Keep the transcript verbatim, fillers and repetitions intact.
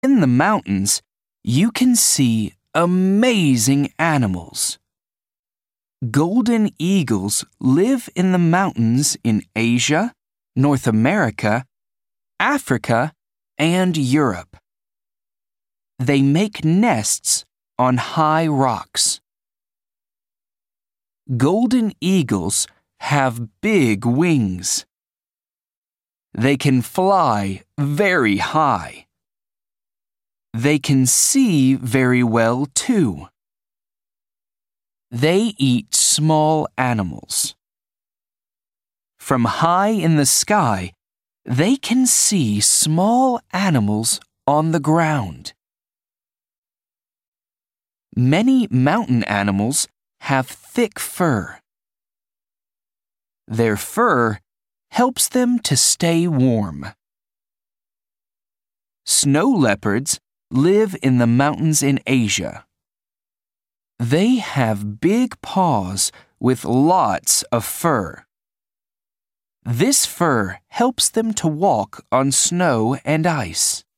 In the mountains, you can see amazing animals. Golden eagles live in the mountains in Asia, North America, Africa, and Europe. They make nests on high rocks. Golden eagles have big wings. They can fly very high. They can see very well, too. They eat small animals. From high in the sky, they can see small animals on the ground. Many mountain animals have thick fur. Their fur helps them to stay warm. Snow leopards live in the mountains in Asia. They have big paws with lots of fur. This fur helps them to walk on snow and ice.